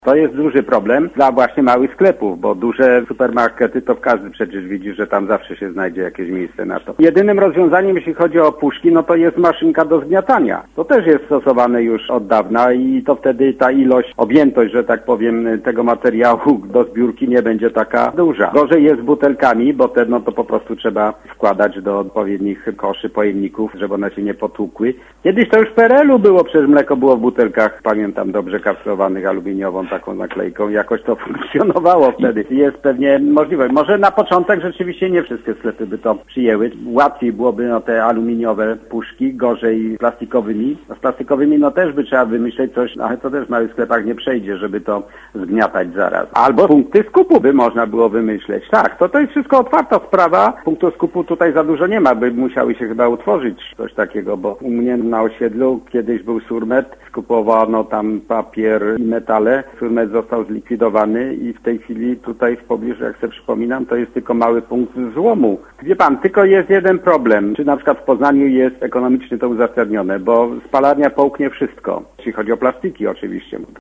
To jest duży problem dla właśnie małych sklepów, bo duże supermarkety to każdy przecież widzi, że tam zawsze się znajdzie jakieś miejsce na to. Jedynym rozwiązaniem, jeśli chodzi o puszki, no to jest maszynka do zgniatania. To też jest stosowane już od dawna i to wtedy ta ilość, objętość, że tak powiem, tego materiału do zbiórki nie będzie taka duża. Gorzej jest z butelkami, bo te no to po prostu trzeba wkładać do odpowiednich koszy, pojemników, żeby one się nie potłukły. Kiedyś to już w PRL-u było, przecież mleko było w butelkach, pamiętam dobrze, kapslowanych aluminiową taką naklejką. Jakoś to funkcjonowało wtedy. Jest pewnie możliwe. Może na początek rzeczywiście nie wszystkie sklepy by to przyjęły. Łatwiej byłoby te aluminiowe puszki, gorzej z plastikowymi. Z plastikowymi też by trzeba wymyśleć coś, ale to też w małych sklepach nie przejdzie, żeby to zgniatać zaraz. Albo punkty skupu by można było wymyśleć. Tak, to jest wszystko otwarta sprawa. Punktu skupu tutaj za dużo nie ma, by musiały się chyba utworzyć coś takiego, bo u mnie na osiedlu kiedyś był Surmet, skupowano tam papier i metale. Surmet został zlikwidowany i w tej chwili tutaj w pobliżu, jak sobie przypominam, to jest tylko mały punkt złomu. Wie pan, tylko jest jeden problem. Czy na przykład w Poznaniu jest ekonomicznie to uzasadnione, bo spalarnia połknie wszystko, jeśli chodzi o plastiki oczywiście.